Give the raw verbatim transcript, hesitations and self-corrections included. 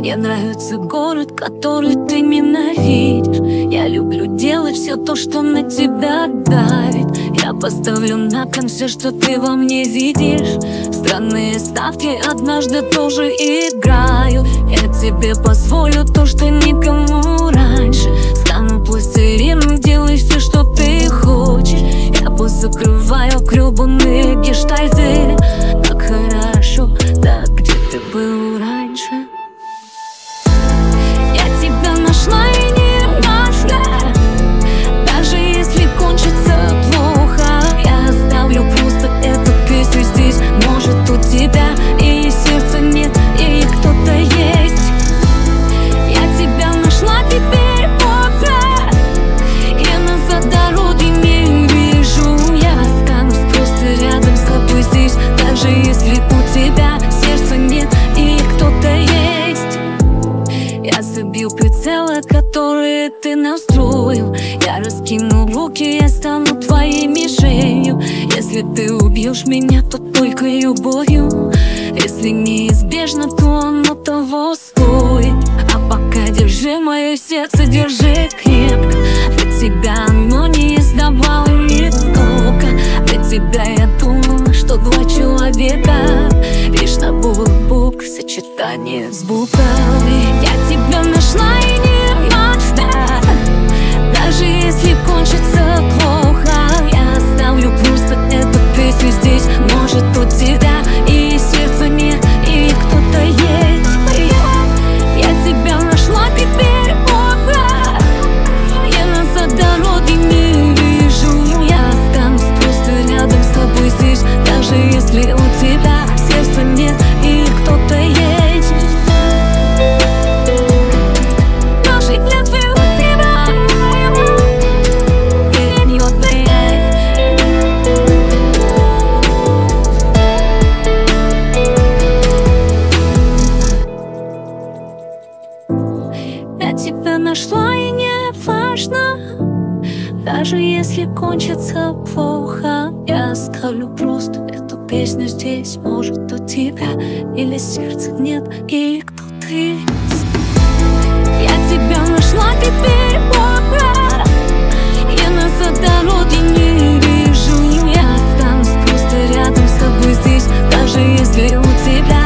Мне нравится город, который ты ненавидишь. Я люблю делать все то, что на тебя давит. Я поставлю на кон все, что ты во мне видишь. Странные ставки однажды тоже играю. Я тебе позволю то, что никому раньше. Стану пластилином, делай все, что ты хочешь. Я позакрываю гребаные гештальты. Так хорошо, так где ты был раньше? Я тебя нашла и не важно, даже если кончится плохо. Я оставлю просто эту песню здесь. Может, у тебя и сердца нет, и кто-то есть. Я тебя нашла, теперь поздно. Я назад дороги не вижу. Я останусь просто рядом с тобой здесь, даже если у тебя сердца нет и кто-то есть. Я забил прицелы, которые ты настроил. Я раскинул руки, я стану твоей мишенью. Если ты убьешь меня, то только любовью. Если неизбежно, то оно того стоит. А пока держи мое сердце, держи крепко. Для тебя оно не издавало ни звука. Для тебя я думала, что два человека лишь набор букв, сочетание звуков. Я тебя нашла и не важно, даже если кончится плохо. Я оставлю просто эту песню здесь. Может, у тебя и сердца нет, и кто-то есть. Я тебя нашла, теперь поздно. Я назад дороги не вижу. Я останусь просто рядом с тобой здесь, даже если у тебя сердца нет и кто-то есть. Прожить лет у тебя перейдет Я тебя нашла и не важно, даже если кончится плохо. Я оставлю просто эту песню здесь. Может, у тебя или сердца нет, или кто-то есть. Я тебя нашла, теперь поздно. Я назад дороги не вижу. Я останусь просто рядом с тобой здесь, даже если у тебя